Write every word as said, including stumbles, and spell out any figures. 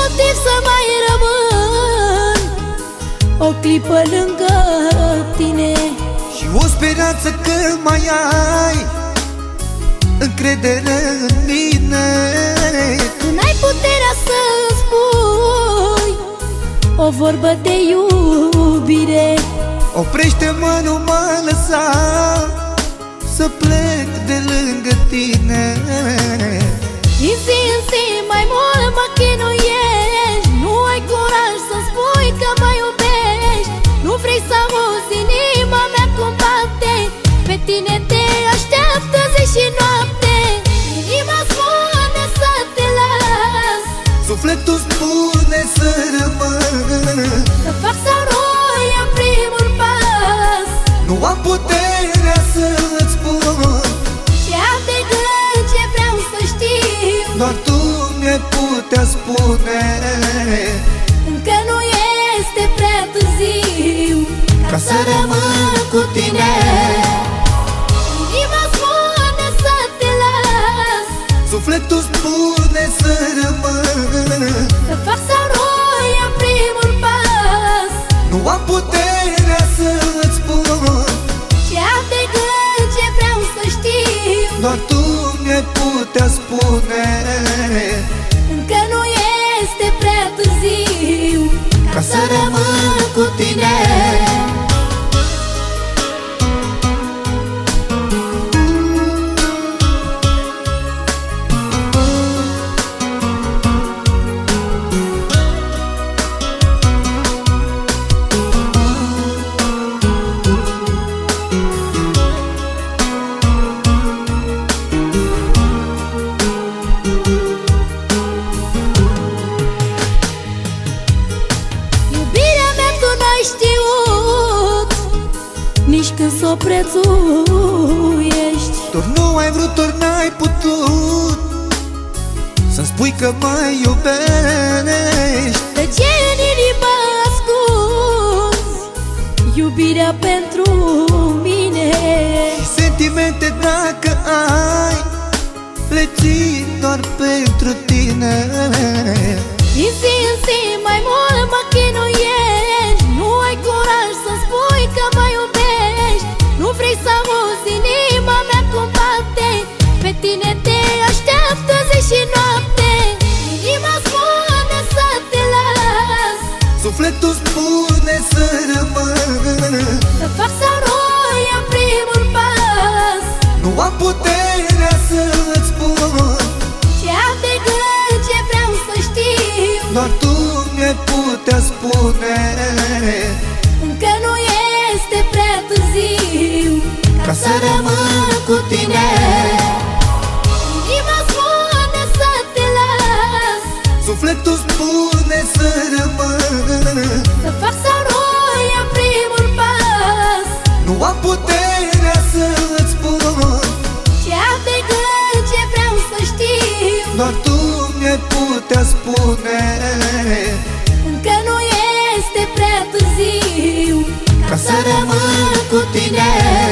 motiv să mai rămân o clipă lângă tine. Și o speranță că mai ai încredere în mine. Când ai puterea să-mi spui o vorbă de iubire, oprește-mă, nu mă lăsa să plec de lângă tine. Din zi în zi mai mult mă chinuiești, nu ai curaj să-mi spui că mă iubești. Nu vrei să auzi inima mea cum bate, pe tine te așteaptă zi și noapte. Inima spune să te las, sufletul spune să rămân, să fac sau nu e primul pas. nu am puterea să-ți spun Ce am de gând, ce vreau să știu, doar tu mi-ai putea spune. încă nu este prea târziu Ca să rămân cu tine. Inima spune să te las, Sufletul spune să rămân, să fac sau nu e primul pas. nu am puterea să-ți spun Ce am de gând, ce vreau să știu, doar tu mi-ai putea spune. încă nu este prea târziu Ca să rămân cu tine. Nici când s-o prețuiești, Ori nu ai vrut, ori n-ai putut să-mi spui că mă iubești. de ce în inimă ascunzi iubirea pentru mine? Și sentimente dacă ai, le țin doar pentru tine. Din zi în zi mai mult mă chinuiești, nu ai curaj să-mi spui că mă iubești. Nu vrei să auzi inima mea cum bate, pe tine te așteaptă zi și noapte. Inima spune să te las, Sufletul spune să rămân, să fac sau nu e primul pas. nu am puterea să-ți spun Ce am de gând, ce vreau să știu, doar tu mi-ai putea spune. încă nu este prea târziu Ca să rămân cu tine. Inima spune să te las, Sufletul spune să rămân, să fac sau nu e primul pas. nu am puterea să-ți spun Ce am de gând, ce vreau să știu, doar tu mi-ai putea spune. încă nu este prea târziu Ca să rămân cu tine.